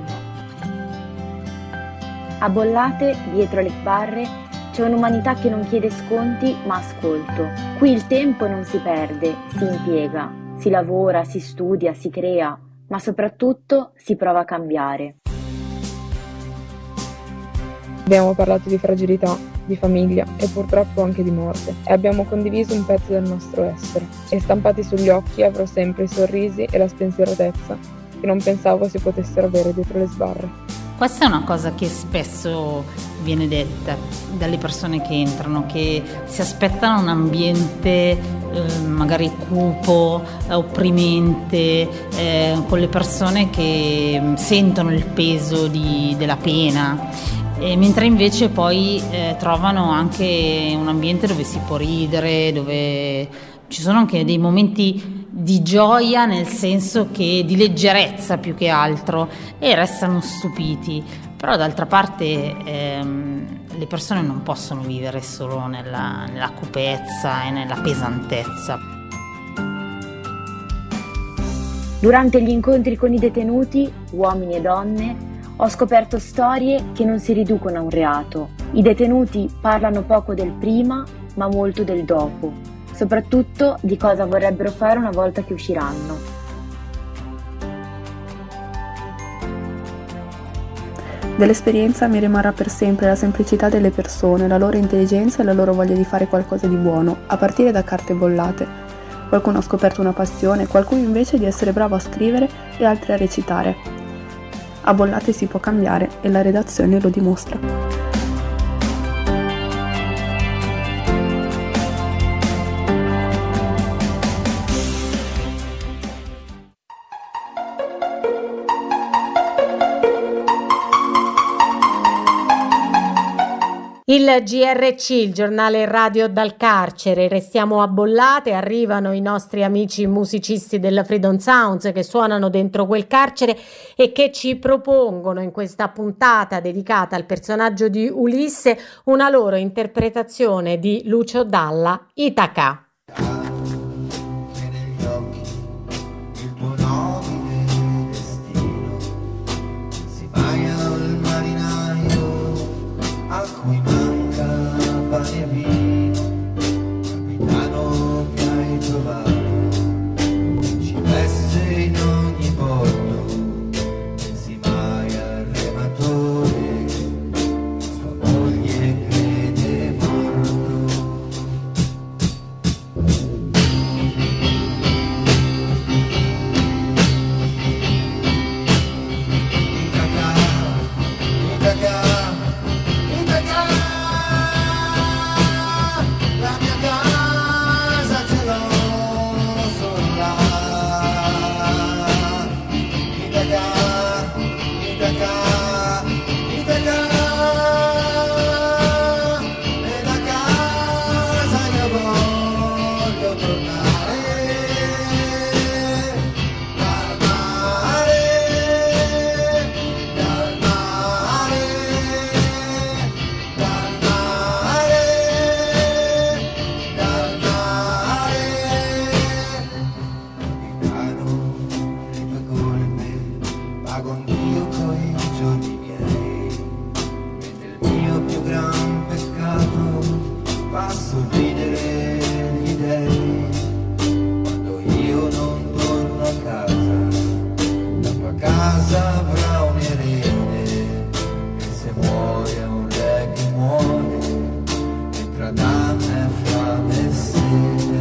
S24: A Bollate, dietro le sbarre, c'è un'umanità che non chiede sconti ma ascolto. Qui il tempo non si perde, si impiega, si lavora, si studia, si crea, ma soprattutto si prova a cambiare.
S14: Abbiamo parlato di fragilità, di famiglia e purtroppo anche di morte, e abbiamo condiviso un pezzo del nostro essere. E stampati sugli occhi avrò sempre i sorrisi e la spensieratezza che non pensavo si potessero avere dietro le sbarre.
S25: Questa è una cosa che spesso viene detta dalle persone che entrano, che si aspettano un ambiente eh, magari cupo, eh, opprimente, eh, con le persone che sentono il peso di, della pena, e mentre invece poi eh, trovano anche un ambiente dove si può ridere, dove ci sono anche dei momenti di gioia, nel senso che di leggerezza più che altro, e restano stupiti. Però d'altra parte ehm, le persone non possono vivere solo nella, nella cupezza e nella pesantezza.
S24: Durante gli incontri con i detenuti, uomini e donne, ho scoperto storie che non si riducono a un reato. I detenuti parlano poco del prima, ma molto del dopo. Soprattutto di cosa vorrebbero fare una volta che usciranno.
S26: Dell'esperienza mi rimarrà per sempre la semplicità delle persone, la loro intelligenza e la loro voglia di fare qualcosa di buono, a partire da carte bollate. Qualcuno ha scoperto una passione, qualcuno invece di essere bravo a scrivere e altri a recitare. A Bollate si può cambiare e la redazione lo dimostra.
S2: Il G R C, il giornale radio dal carcere. Restiamo a Bollate, arrivano i nostri amici musicisti della Freedom Sounds che suonano dentro quel carcere e che ci propongono in questa puntata dedicata al personaggio di Ulisse una loro interpretazione di Lucio Dalla, Itaca.
S1: Pane e vino, capitano che hai trovato, ci veste in ogni porto, pensi mai al rematore, sua moglie crede morto. Itaca, Itaca, Itaca. La mia casa ce l'ho solo là, Itaca, Itaca, Itaca, e da casa io voglio tornare, dal mare, dal mare, dal mare. Pago anch'io coi giorni miei, mentre il mio più gran peccato fa sorridere gli dèi. Quando io non torno a casa, la tua casa avrà un erede, e se muore un re che muore, e tra danne, fame e sete.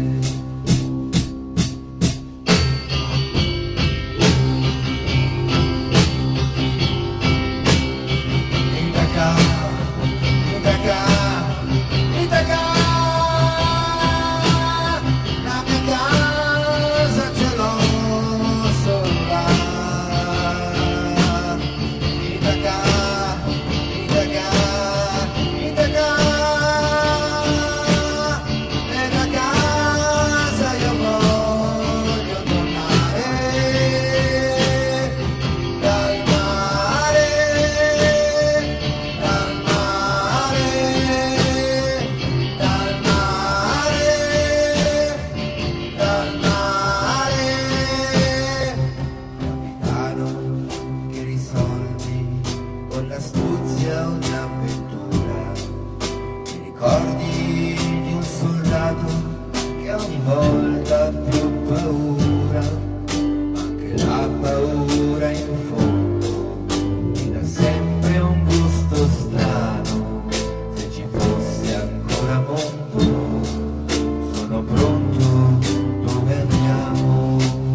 S1: La mia casa ce l'ho solo là, Itaca, Itaca, Itaca, e da casa io voglio tornare, dal mare, dal mare, dal mare, dal mare, capitano che risolvi con l'astuzia ogni avventura, ti ricordi di un soldato che ogni volta ha più paura, ma anche la paura in fondo ti dà sempre un gusto strano, se ci fosse ancora mondo, sono pronto, dove andiamo?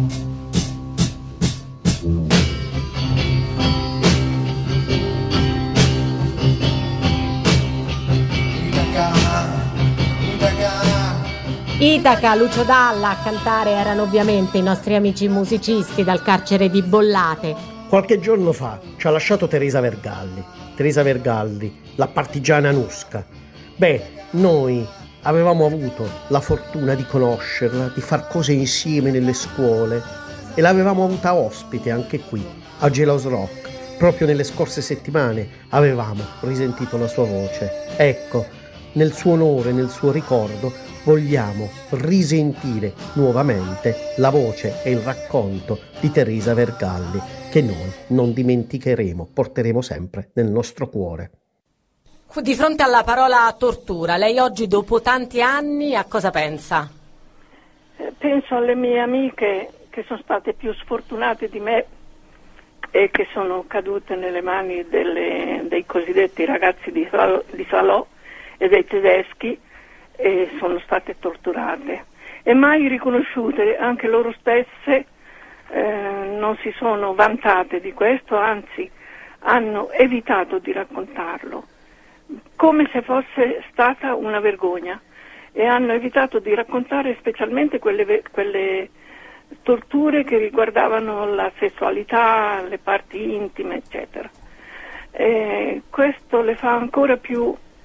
S1: Itaca, Itaca.
S2: Itaca, Lucio Dalla, a cantare erano ovviamente i nostri amici musicisti dal carcere di Bollate.
S3: Qualche giorno fa ci ha lasciato Teresa Vergalli. Teresa Vergalli, la partigiana Nusca. Beh, noi avevamo avuto la fortuna di conoscerla, di far cose insieme nelle scuole e l'avevamo avuta ospite anche qui, a Gelos Rock. Proprio nelle scorse settimane avevamo risentito la sua voce. Ecco, nel suo onore, nel suo ricordo, vogliamo risentire nuovamente la voce e il racconto di Teresa Vergalli, che noi non dimenticheremo, porteremo sempre nel nostro cuore.
S2: Di fronte alla parola tortura, lei oggi dopo tanti anni a cosa pensa?
S4: Penso alle mie amiche che sono state più sfortunate di me e che sono cadute nelle mani delle, dei cosiddetti ragazzi di Salò, di Salò e dei tedeschi, e sono state torturate e mai riconosciute. Anche loro stesse eh, non si sono vantate di questo, anzi hanno evitato di raccontarlo come se fosse stata una vergogna, e hanno evitato di raccontare specialmente quelle, quelle torture che riguardavano la sessualità, le parti intime, eccetera. E questo le fa ancora più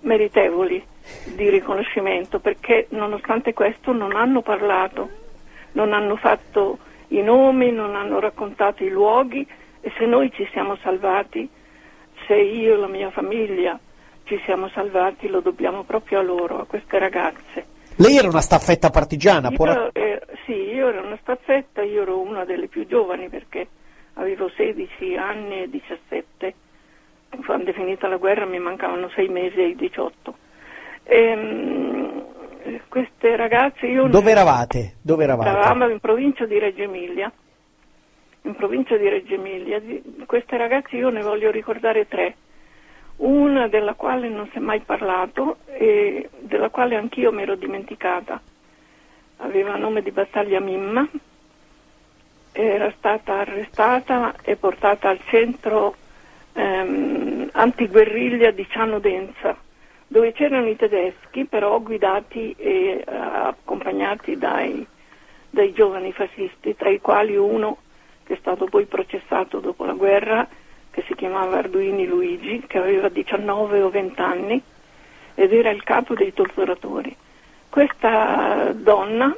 S4: meritevoli di riconoscimento, perché nonostante questo non hanno parlato, non hanno fatto i nomi, non hanno raccontato i luoghi, e se noi ci siamo salvati, se io e la mia famiglia ci siamo salvati, lo dobbiamo proprio a loro, a queste ragazze.
S3: Lei era una staffetta partigiana?
S4: Io,
S3: può...
S4: eh, sì, io ero una staffetta, io ero una delle più giovani perché avevo sedici anni e diciassette, quando è finita la guerra mi mancavano sei mesi ai diciotto. E, queste ragazze io
S3: Dove eravate? Dove eravate?
S4: Eravamo in provincia di Reggio Emilia. In provincia di Reggio Emilia. Di queste ragazze io ne voglio ricordare tre. Una della quale non si è mai parlato e della quale anch'io mi ero dimenticata. Aveva nome di battaglia Mimma, era stata arrestata e portata al centro ehm, antiguerriglia di Ciano d'Enza, dove c'erano i tedeschi, però guidati e uh, accompagnati dai, dai giovani fascisti, tra i quali uno che è stato poi processato dopo la guerra, che si chiamava Arduini Luigi, che aveva diciannove o venti anni ed era il capo dei torturatori. Questa donna,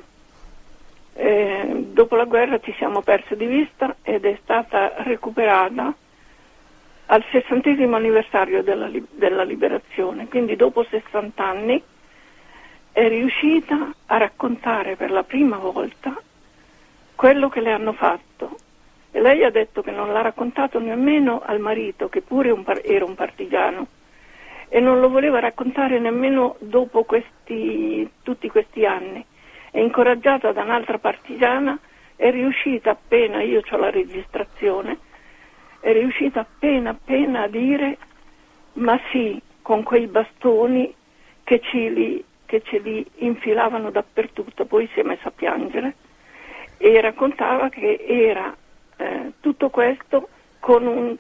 S4: eh, dopo la guerra ci siamo persi di vista ed è stata recuperata al sessantesimo anniversario della, della liberazione, quindi dopo sessanta anni è riuscita a raccontare per la prima volta quello che le hanno fatto. E lei ha detto che non l'ha raccontato nemmeno al marito, che pure un par- era un partigiano, e non lo voleva raccontare nemmeno dopo questi, tutti questi anni. È incoraggiata da un'altra partigiana, è riuscita appena, io ho la registrazione, è riuscita appena appena a dire ma sì, con quei bastoni che ce li, che ce li infilavano dappertutto. Poi si è messa a piangere e raccontava che era Eh, tutto questo con un,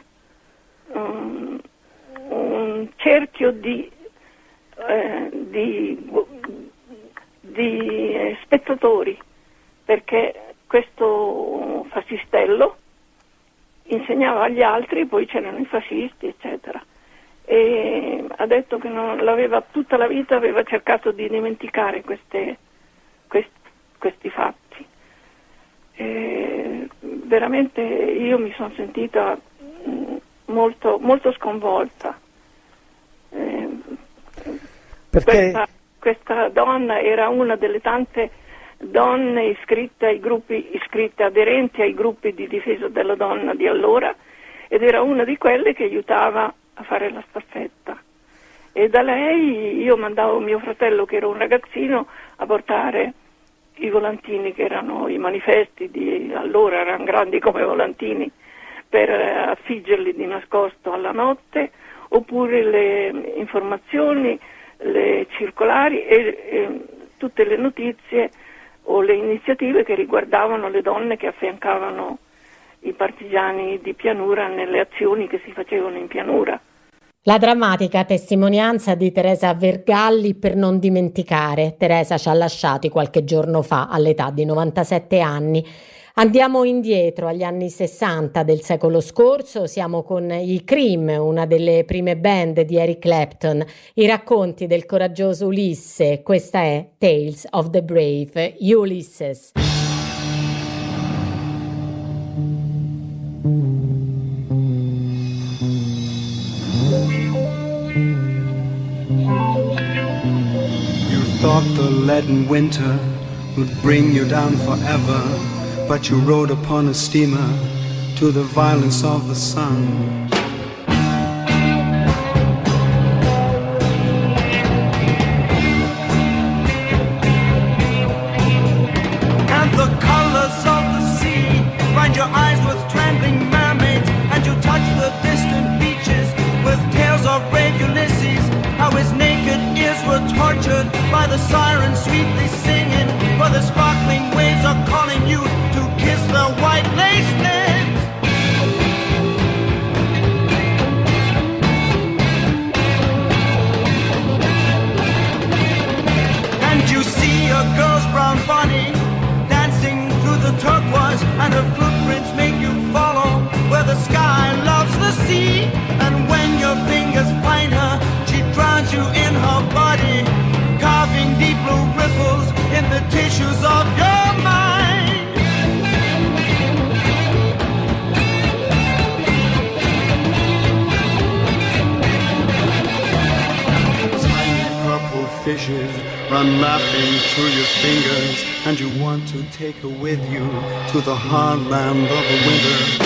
S4: um, un cerchio di, eh, di, di eh, spettatori, perché questo fascistello insegnava agli altri, poi c'erano i fascisti eccetera, e ha detto che non l'aveva, tutta la vita aveva cercato di dimenticare queste, quest, questi fatti. E veramente io mi sono sentita molto, molto sconvolta. Eh,
S3: Perché...
S4: questa, questa donna era una delle tante donne iscritte ai gruppi, iscritte aderenti ai gruppi di difesa della donna di allora, ed era una di quelle che aiutava a fare la staffetta. E da lei io mandavo mio fratello, che era un ragazzino, a portare i volantini, che erano i manifesti di allora, erano grandi come volantini, per affiggerli di nascosto alla notte, oppure le informazioni, le circolari e, e tutte le notizie o le iniziative che riguardavano le donne che affiancavano i partigiani di pianura nelle azioni che si facevano in pianura.
S2: La drammatica testimonianza di Teresa Vergalli per non dimenticare. Teresa ci ha lasciati qualche giorno fa all'età di novantasette anni. Andiamo indietro agli anni sessanta del secolo scorso, siamo con i Cream, una delle prime band di Eric Clapton, i racconti del coraggioso Ulisse. Questa è Tales of the Brave Ulysses.
S1: Thought the leaden winter would bring you down forever, but you rode upon a steamer to the violence of the sun. And the colors of the sea blind your eyes with trembling mermaids, and you touch the distant beaches with tales of brave Ulysses, how his naked ears were tortured by the sirens sweetly singing, for the sparkling waves are calling you to kiss the white lace bed.
S5: fishes run laughing through your fingers, and you want to take her with you to the hard land of the winter.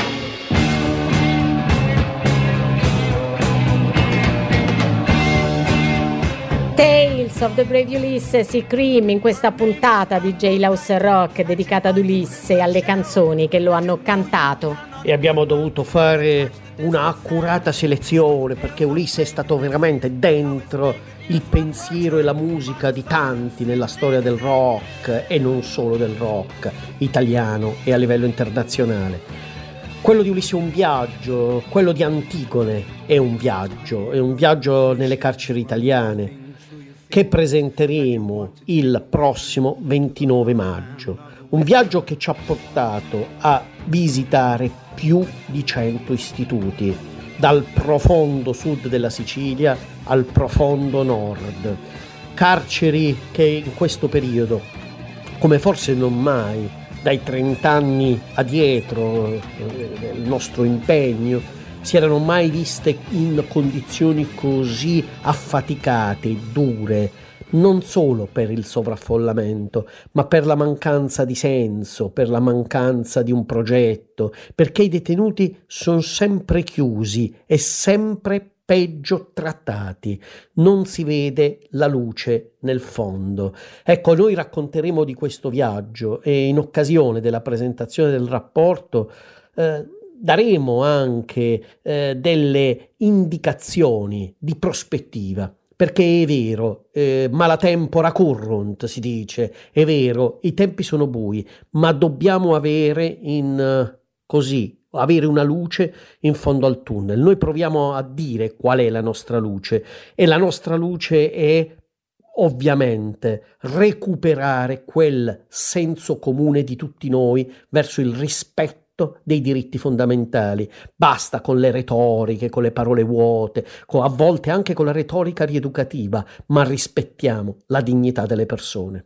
S2: Tales of the Brave Ulysses e Cream in questa puntata di Jailhouse Rock dedicata ad Ulisse e alle canzoni che lo hanno cantato.
S3: E abbiamo dovuto fare una accurata selezione perché Ulisse è stato veramente dentro il pensiero e la musica di tanti nella storia del rock e non solo del rock italiano e a livello internazionale. Quello di Ulisse è un viaggio, quello di Antigone è un viaggio, è un viaggio nelle carceri italiane che presenteremo il prossimo ventinove maggio. Un viaggio che ci ha portato a visitare più di cento istituti, dal profondo sud della Sicilia al profondo nord. Carceri che in questo periodo, come forse non mai, dai trent'anni addietro eh, del nostro impegno, si erano mai viste in condizioni così affaticate e dure, non solo per il sovraffollamento, ma per la mancanza di senso, per la mancanza di un progetto, perché i detenuti sono sempre chiusi e sempre peggio trattati, non si vede la luce nel fondo. Ecco, noi racconteremo di questo viaggio e in occasione della presentazione del rapporto eh, daremo anche eh, delle indicazioni di prospettiva, perché è vero, eh, ma la tempora currunt si dice, è vero, i tempi sono bui, ma dobbiamo avere in uh, così, avere una luce in fondo al tunnel. Noi proviamo a dire qual è la nostra luce e la nostra luce è ovviamente recuperare quel senso comune di tutti noi verso il rispetto dei diritti fondamentali. Basta con le retoriche, con le parole vuote, con, a volte anche con la retorica rieducativa, ma rispettiamo la dignità delle persone.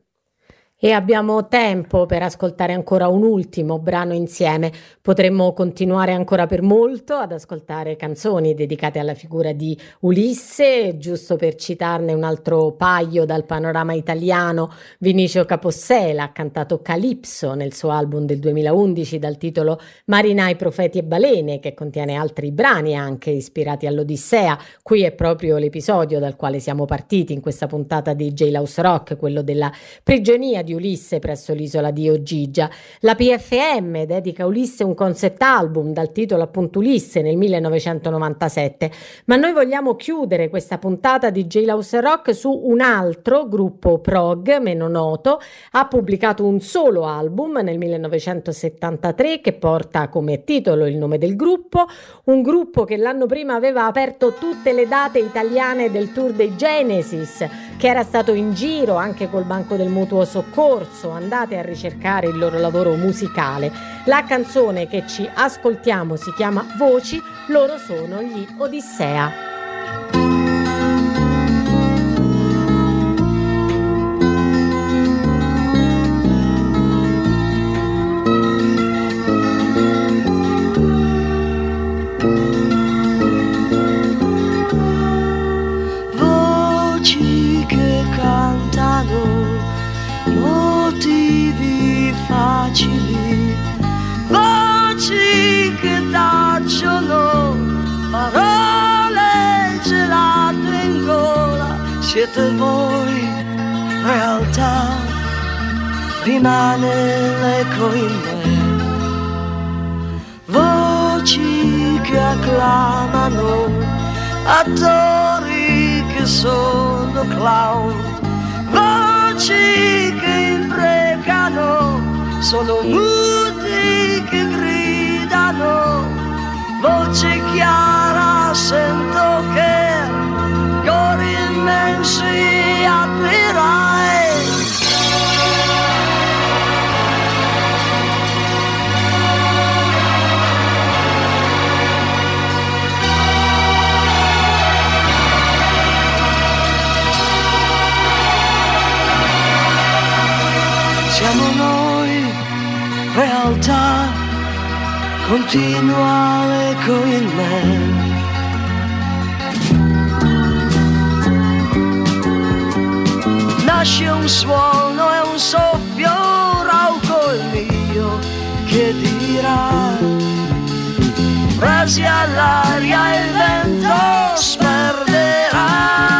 S2: E abbiamo tempo per ascoltare ancora un ultimo brano insieme. Potremmo continuare ancora per molto ad ascoltare canzoni dedicate alla figura di Ulisse, giusto per citarne un altro paio dal panorama italiano. Vinicio Capossela ha cantato Calypso nel suo album del duemilaundici dal titolo Marinai, profeti e balene, che contiene altri brani anche ispirati all'Odissea. Qui è proprio l'episodio dal quale siamo partiti in questa puntata di Jailhouse Rock, quello della prigionia di Ulisse presso l'isola di Ogygia. La P F M dedica a Ulisse un concept album dal titolo appunto Ulisse nel millenovecentonovantasette, ma noi vogliamo chiudere questa puntata di Jailhouse Rock su un altro gruppo prog meno noto. Ha pubblicato un solo album nel millenovecentosettantatré che porta come titolo il nome del gruppo, un gruppo che l'anno prima aveva aperto tutte le date italiane del tour dei Genesis, che era stato in giro anche col Banco del Mutuo Soccorso. Andate a ricercare il loro lavoro musicale. La canzone che ci ascoltiamo si chiama Voci, loro sono gli Odissea.
S6: Voci che cantano motivi facili, voci che tacciono parole gelate in gola. Siete voi, realtà, rimane l'eco in me. Voci che acclamano, attori che sono clown, voci che imprecano, sono muti che gridano, voce chiara sento che cori immensi aprirai. Siamo noi, realtà, continua l'eco in me. nasce un suono e un soffio rauco il mio che dirà, frasi all'aria il vento sperderà.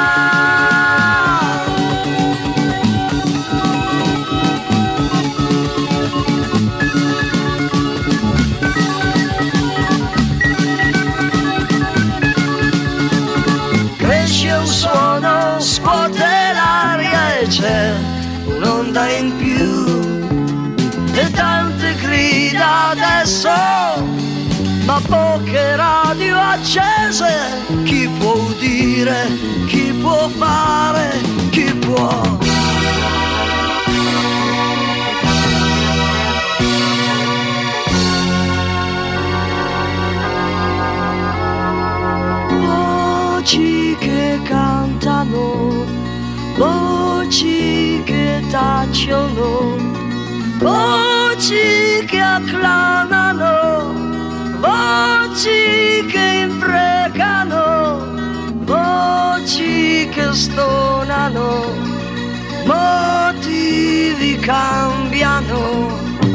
S6: Cresce un suono, scuote l'aria e c'è un'onda in più e tante grida adesso, ma poche radio accese. Chi può udire, chi può fare, chi può. Voci che cantano, voci che tacciono, voci che acclamano, voci che imprecano, voci che stonano, motivi cambiano.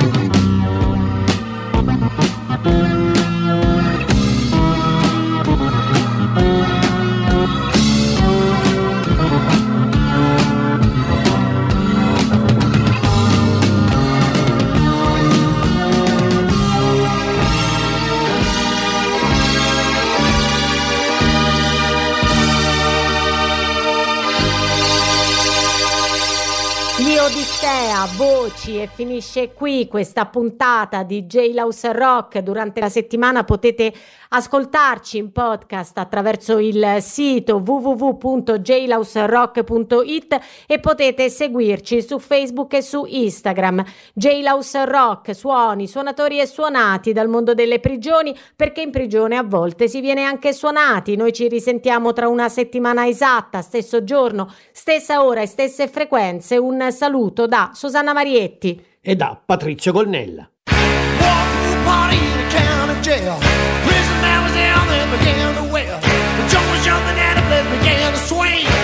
S2: Odissea, voci, e finisce qui questa puntata di Jailhouse Rock. Durante la settimana potete ascoltarci in podcast attraverso il sito w w w punto jailhouse rock punto i t e potete seguirci su Facebook e su Instagram. Jailhouse Rock, suoni, suonatori e suonati dal mondo delle prigioni, perché in prigione a volte si viene anche suonati. Noi ci risentiamo tra una settimana esatta, stesso giorno, stessa ora e stesse frequenze. Un saluto da Susanna Marietti
S3: e da Patrizio Colnella.
S6: Began to wail. The drum was jumping and the blood began to swing.